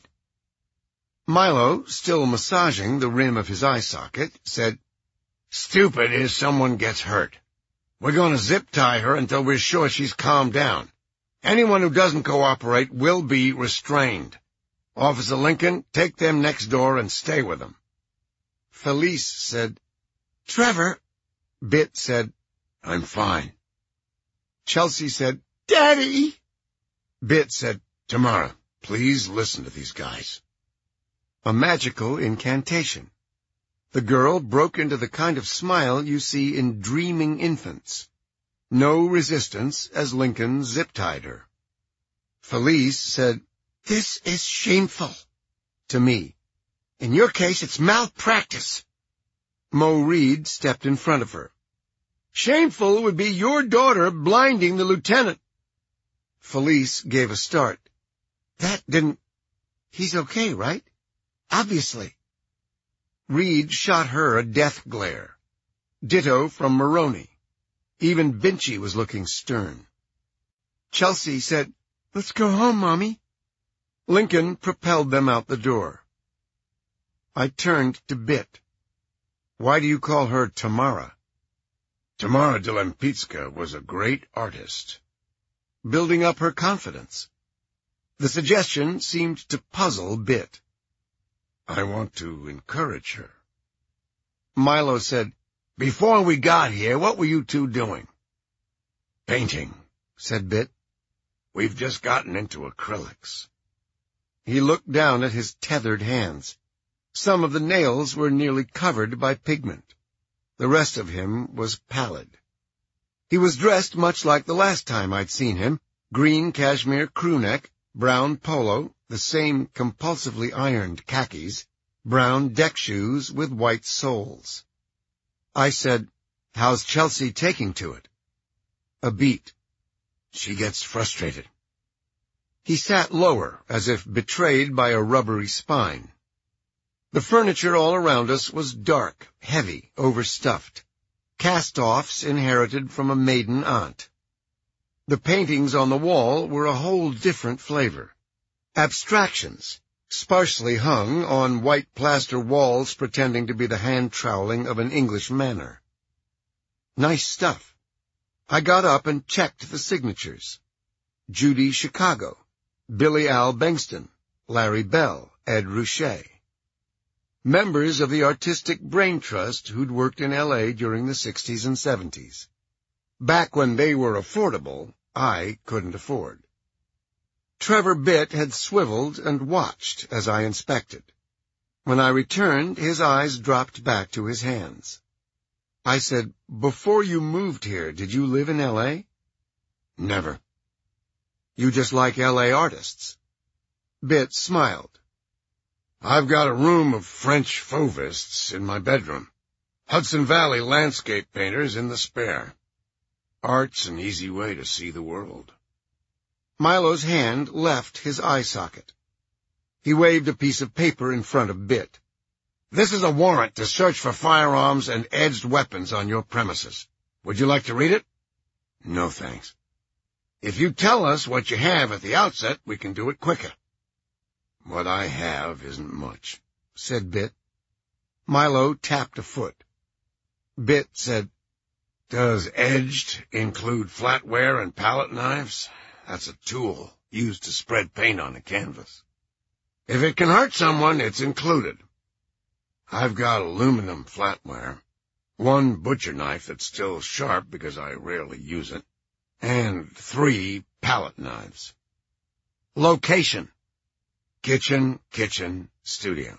Milo, still massaging the rim of his eye socket, said, "Stupid is someone gets hurt. We're going to zip-tie her until we're sure she's calmed down. Anyone who doesn't cooperate will be restrained. Officer Lincoln, take them next door and stay with them." Felice said, "Trevor." Bit said, "I'm fine." Chelsea said, "Daddy." Bit said, "Tamara, please listen to these guys." A magical incantation. The girl broke into the kind of smile you see in dreaming infants. No resistance as Lincoln zip-tied her. Felice said, "This is shameful." To me. "In your case, it's malpractice." Mo Reed stepped in front of her. "Shameful would be your daughter blinding the lieutenant." Felice gave a start. "That didn't... He's okay, right? Obviously." Reed shot her a death glare. Ditto from Maroney. Even Binchy was looking stern. Chelsea said, "Let's go home, Mommy." Lincoln propelled them out the door. I turned to Bit. "Why do you call her Tamara?" "Tamara de Lempicka was a great artist." Building up her confidence. The suggestion seemed to puzzle Bit. "I want to encourage her." Milo said, "Before we got here, what were you two doing?" "Painting," said Bit. "We've just gotten into acrylics." He looked down at his tethered hands. Some of the nails were nearly covered by pigment. The rest of him was pallid. He was dressed much like the last time I'd seen him, green cashmere crewneck, brown polo, the same compulsively ironed khakis, brown deck shoes with white soles. I said, "How's Chelsea taking to it?" A beat. "She gets frustrated." He sat lower, as if betrayed by a rubbery spine. The furniture all around us was dark, heavy, overstuffed. Cast-offs inherited from a maiden aunt. The paintings on the wall were a whole different flavor. Abstractions, sparsely hung on white plaster walls pretending to be the hand-troweling of an English manor. Nice stuff. I got up and checked the signatures. Judy Chicago, Billy Al Bengston, Larry Bell, Ed Ruscha. Members of the Artistic Brain Trust who'd worked in L A during the sixties and seventies. Back when they were affordable, I couldn't afford. Trevor Bit had swiveled and watched as I inspected. When I returned, his eyes dropped back to his hands. I said, "Before you moved here, did you live in L A?" "Never." "You just like L A artists?" Bit smiled. "I've got a room of French Fauvists in my bedroom. Hudson Valley landscape painters in the spare. Art's an easy way to see the world." Milo's hand left his eye socket. He waved a piece of paper in front of Bit. "This is a warrant to search for firearms and edged weapons on your premises. Would you like to read it?" "No, thanks." "If you tell us what you have at the outset, we can do it quicker." "What I have isn't much," said Bit. Milo tapped a foot. Bit said, Does edged include flatware and palette knives? That's a tool used to spread paint on a canvas. If it can hurt someone, it's included. I've got aluminum flatware, one butcher knife that's still sharp because I rarely use it, and three palette knives. Location: kitchen, kitchen, studio.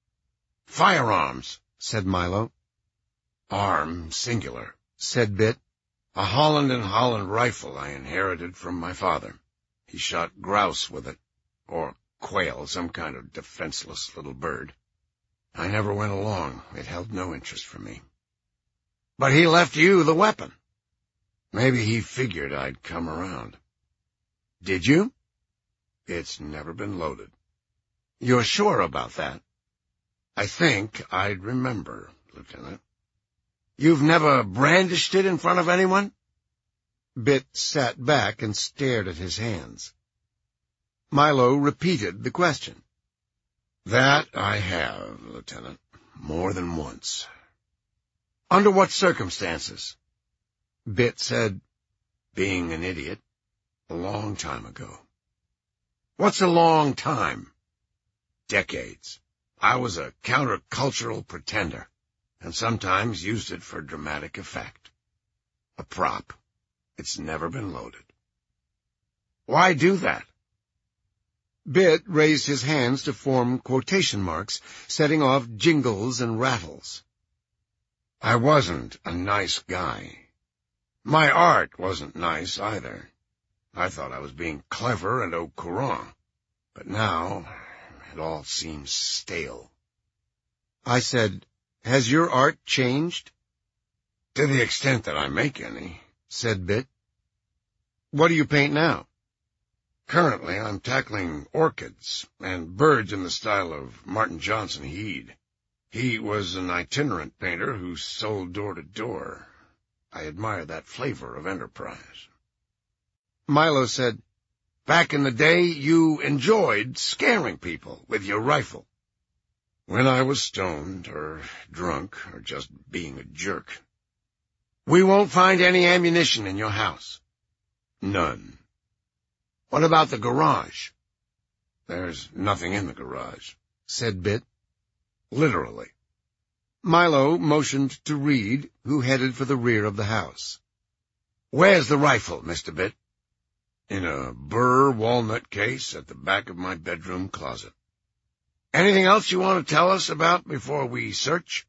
Firearms, said Milo. Arm, singular, said Bit. A Holland and Holland rifle I inherited from my father. He shot grouse with it, or quail, some kind of defenseless little bird. I never went along. It held no interest for me. But he left you the weapon. Maybe he figured I'd come around. Did you? It's never been loaded. You're sure about that? I think I'd remember, Lieutenant. You've never brandished it in front of anyone? Bit sat back and stared at his hands. Milo repeated the question. That I have, Lieutenant, more than once. Under what circumstances? Bit said, being an idiot, a long time ago. What's a long time? Decades. I was a countercultural pretender, and sometimes used it for dramatic effect. A prop. It's never been loaded. Why do that? Bit raised his hands to form quotation marks, setting off jingles and rattles. I wasn't a nice guy. My art wasn't nice either. I thought I was being clever and au courant, but now it all seems stale. I said, has your art changed? To the extent that I make any, said Bit. What do you paint now? Currently, I'm tackling orchids and birds in the style of Martin Johnson Heade. He was an itinerant painter who sold door to door. I admire that flavor of enterprise. Milo said, back in the day, you enjoyed scaring people with your rifle. When I was stoned or drunk or just being a jerk. We won't find any ammunition in your house. None. What about the garage? There's nothing in the garage, said Bit. Literally. Milo motioned to Reed, who headed for the rear of the house. Where's the rifle, Mister Bit? In a burr walnut case at the back of my bedroom closet. Anything else you want to tell us about before we search?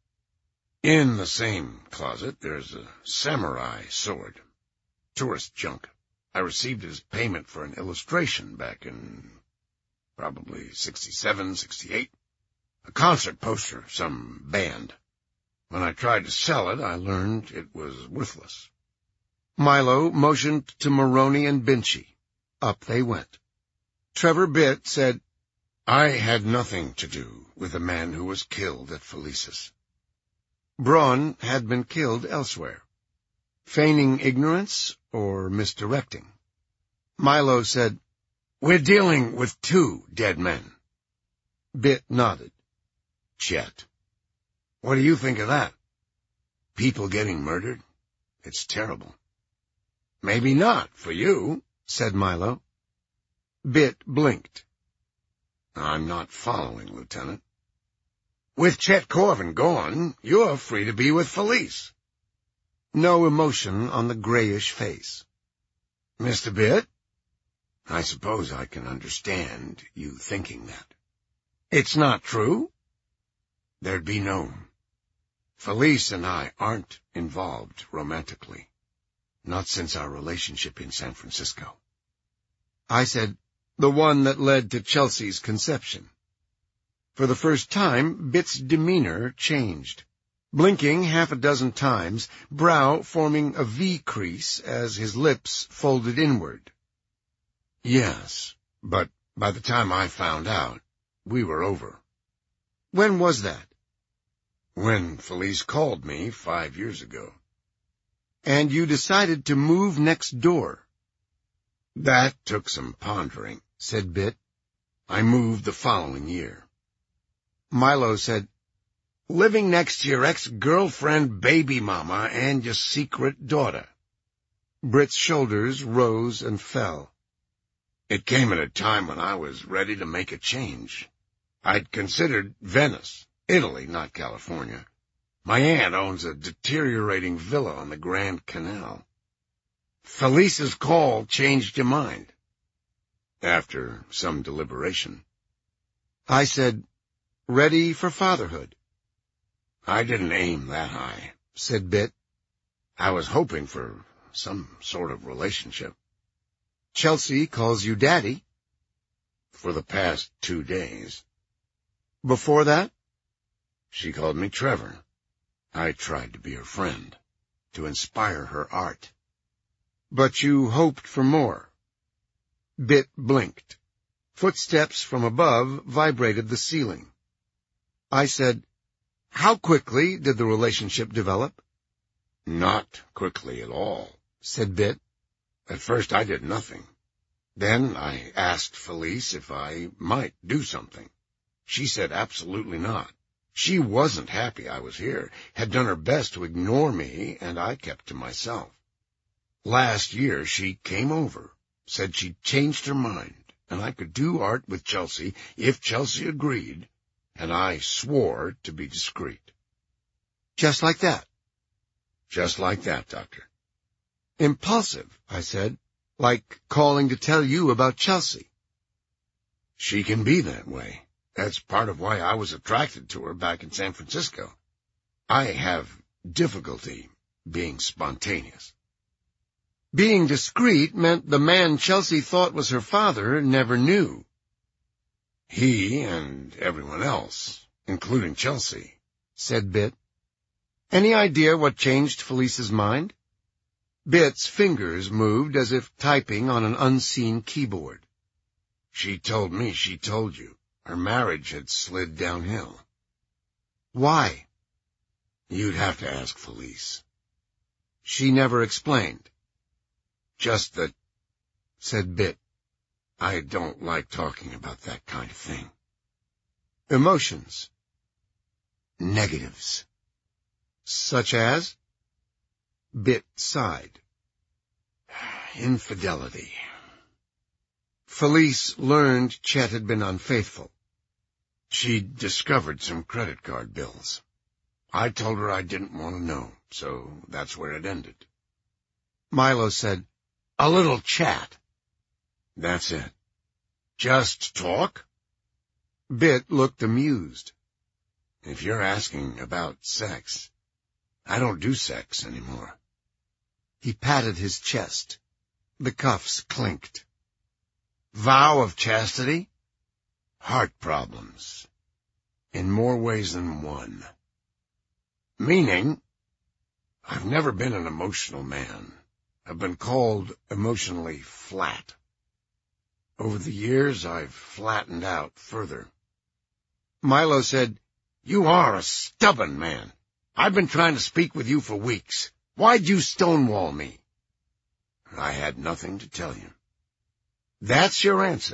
In the same closet, there's a samurai sword. Tourist junk. I received it as payment for an illustration back in probably sixty-seven, sixty-eight. A concert poster, some band. When I tried to sell it, I learned it was worthless. Milo motioned to Maroney and Binchy. Up they went. Trevor Bit said, I had nothing to do with the man who was killed at Felicis. Braun had been killed elsewhere. Feigning ignorance or misdirecting? Milo said, We're dealing with two dead men. Bit nodded. Chet. What do you think of that? People getting murdered? It's terrible. Maybe not for you, said Milo. Bit blinked. I'm not following, Lieutenant. With Chet Corvin gone, you're free to be with Felice. No emotion on the grayish face. Mister Bit? I suppose I can understand you thinking that. It's not true? There'd be no. Felice and I aren't involved romantically. Not since our relationship in San Francisco. I said, the one that led to Chelsea's conception. For the first time, Bit's demeanor changed. Blinking half a dozen times, brow forming a V crease as his lips folded inward. Yes, but by the time I found out, we were over. When was that? When Felice called me five years ago. And you decided to move next door. That took some pondering, said Bit. I moved the following year. Milo said, living next to your ex-girlfriend baby mama and your secret daughter. Britt's shoulders rose and fell. It came at a time when I was ready to make a change. I'd considered Venice, Italy, not California. My aunt owns a deteriorating villa on the Grand Canal. Felice's call changed your mind. After some deliberation. I said, ready for fatherhood. I didn't aim that high, said Bitt. I was hoping for some sort of relationship. Chelsea calls you Daddy. For the past two days. Before that? She called me Trevor. I tried to be her friend, to inspire her art. But you hoped for more. Bitt blinked. Footsteps from above vibrated the ceiling. I said, how quickly did the relationship develop? Not quickly at all, said Bitt. At first I did nothing. Then I asked Felice if I might do something. She said absolutely not. She wasn't happy I was here, had done her best to ignore me, and I kept to myself. Last year she came over, said she'd changed her mind, and I could do art with Chelsea if Chelsea agreed, and I swore to be discreet. Just like that? Just like that, Doctor. Impulsive, I said, like calling to tell you about Chelsea. She can be that way. That's part of why I was attracted to her back in San Francisco. I have difficulty being spontaneous. Being discreet meant the man Chelsea thought was her father never knew. He and everyone else, including Chelsea, said Bitt. Any idea what changed Felice's mind? Bitt's fingers moved as if typing on an unseen keyboard. She told me she told you. Her marriage had slid downhill. Why? You'd have to ask Felice. She never explained. Just that, said Bitt, I don't like talking about that kind of thing. Emotions. Negatives. Such as? Bitt sighed. Infidelity. Felice learned Chet had been unfaithful. She discovered some credit card bills. I told her I didn't want to know, so that's where it ended. Milo said, a little chat. That's it. Just talk? Bitt looked amused. If you're asking about sex, I don't do sex anymore. He patted his chest. The cuffs clinked. Vow of chastity? Heart problems. In more ways than one. Meaning, I've never been an emotional man. I've been called emotionally flat. Over the years, I've flattened out further. Milo said, you are a stubborn man. I've been trying to speak with you for weeks. Why'd you stonewall me? I had nothing to tell you. That's your answer.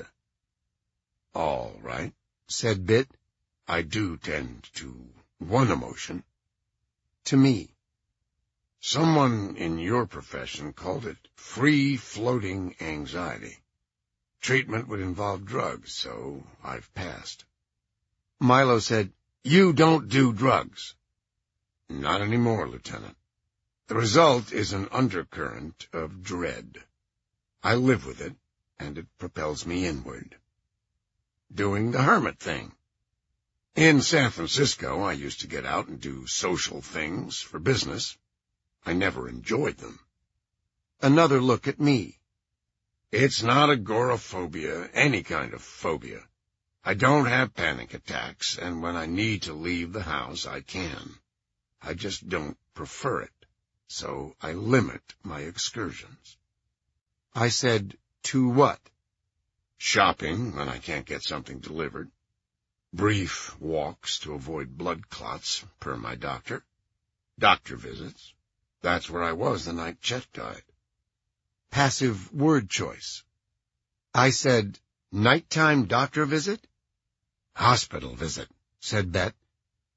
All right, said Bitt. I do tend to one emotion. To me. Someone in your profession called it free-floating anxiety. Treatment would involve drugs, so I've passed. Milo said, you don't do drugs. Not anymore, Lieutenant. The result is an undercurrent of dread. I live with it, and it propels me inward. Doing the hermit thing. In San Francisco, I used to get out and do social things for business. I never enjoyed them. Another look at me. It's not agoraphobia, any kind of phobia. I don't have panic attacks, and when I need to leave the house, I can. I just don't prefer it, so I limit my excursions. I said, to what? Shopping when I can't get something delivered. Brief walks to avoid blood clots, per my doctor. Doctor visits. That's where I was the night Chet died. Passive word choice. I said, nighttime doctor visit? Hospital visit, said Bet.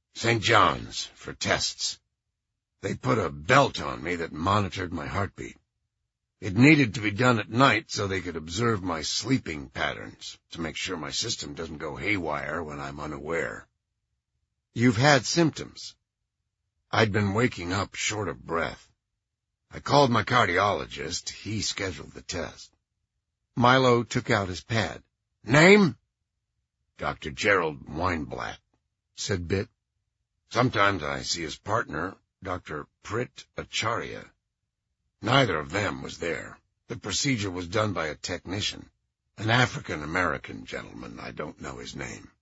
Saint John's, for tests. They put a belt on me that monitored my heartbeat. It needed to be done at night so they could observe my sleeping patterns to make sure my system doesn't go haywire when I'm unaware. You've had symptoms. I'd been waking up short of breath. I called my cardiologist. He scheduled the test. Milo took out his pad. Name? Doctor Gerald Weinblatt, said Bit. Sometimes I see his partner, Doctor Prit Acharya. Neither of them was there. The procedure was done by a technician, an African-American gentleman. I don't know his name.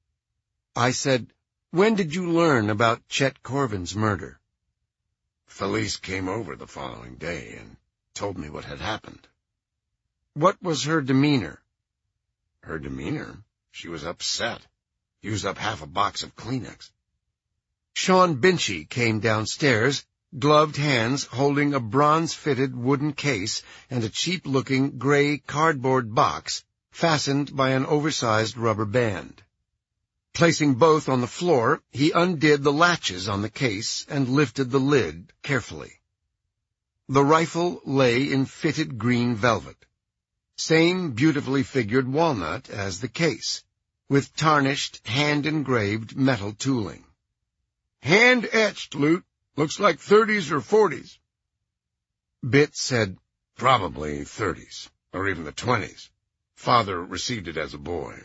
I said, when did you learn about Chet Corvin's murder? Felice came over the following day and told me what had happened. What was her demeanor? Her demeanor? She was upset. Used up half a box of Kleenex. Sean Binchy came downstairs, gloved hands holding a bronze-fitted wooden case and a cheap-looking gray cardboard box fastened by an oversized rubber band. Placing both on the floor, he undid the latches on the case and lifted the lid carefully. The rifle lay in fitted green velvet. Same beautifully figured walnut as the case, with tarnished, hand-engraved metal tooling. Hand-etched, Lute. Looks like thirties or forties. Bit said, probably thirties, or even the twenties. Father received it as a boy.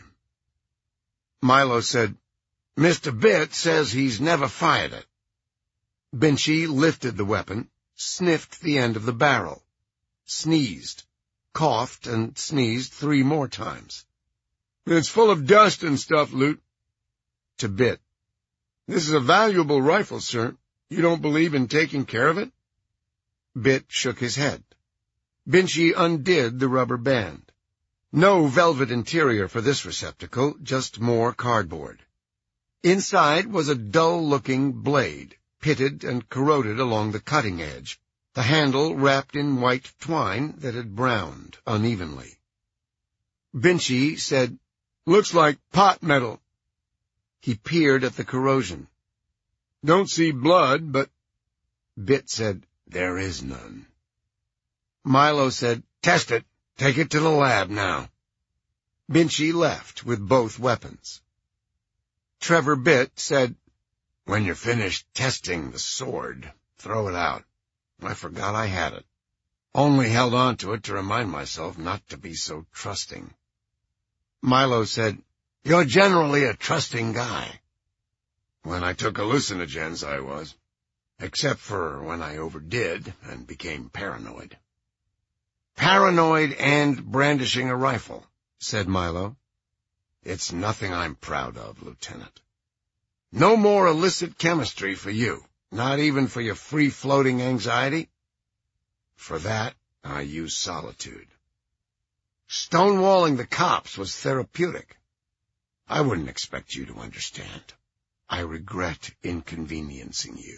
Milo said, Mister Bit says he's never fired it. Binchy lifted the weapon, sniffed the end of the barrel, sneezed, coughed, and sneezed three more times. It's full of dust and stuff, Lute. To Bit. This is a valuable rifle, sir. You don't believe in taking care of it? Bit shook his head. Binchy undid the rubber band. No velvet interior for this receptacle, just more cardboard. Inside was a dull-looking blade, pitted and corroded along the cutting edge, the handle wrapped in white twine that had browned unevenly. Binchy said, Looks like pot metal. He peered at the corrosion. Don't see blood, but... Bit said, There is none. Milo said, Test it. Take it to the lab now. Binchy left with both weapons. Trevor Bit said, When you're finished testing the sword, throw it out. I forgot I had it. Only held on to it to remind myself not to be so trusting. Milo said, You're generally a trusting guy. When I took hallucinogens, I was. Except for when I overdid and became paranoid. Paranoid and brandishing a rifle, said Milo. It's nothing I'm proud of, Lieutenant. No more illicit chemistry for you, not even for your free-floating anxiety. For that, I use solitude. Stonewalling the cops was therapeutic. I wouldn't expect you to understand. I regret inconveniencing you.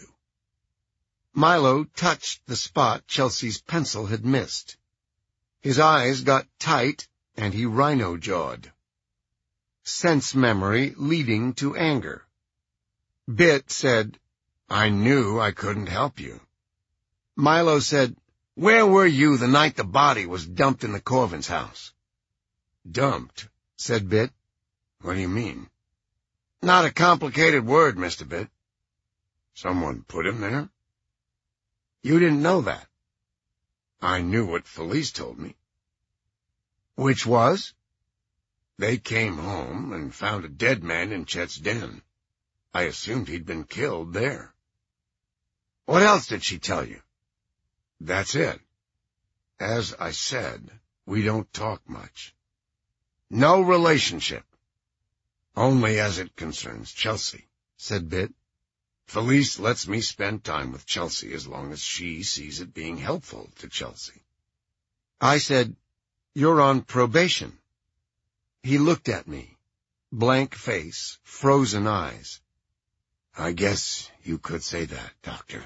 Milo touched the spot Chelsea's pencil had missed. His eyes got tight, and he rhino-jawed. Sense memory leading to anger. Bit said, I knew I couldn't help you. Milo said, Where were you the night the body was dumped in the Corvin's house? Dumped, said Bit. What do you mean? Not a complicated word, Mister Bit. Someone put him there? You didn't know that. I knew what Felice told me. Which was? They came home and found a dead man in Chet's den. I assumed he'd been killed there. What else did she tell you? That's it. As I said, we don't talk much. No relationship. Only as it concerns Chelsea, said Bit. Felice lets me spend time with Chelsea as long as she sees it being helpful to Chelsea. I said, You're on probation. He looked at me, blank face, frozen eyes. I guess you could say that, Doctor.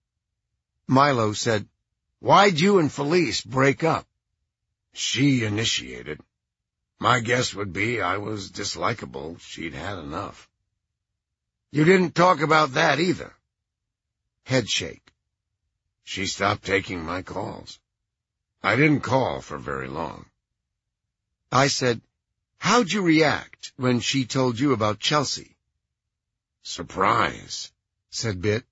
Milo said, Why'd you and Felice break up? She initiated. My guess would be I was dislikable. She'd had enough. You didn't talk about that either. Headshake. She stopped taking my calls. I didn't call for very long. I said, how'd you react when she told you about Chelsea? Surprise, said Bit.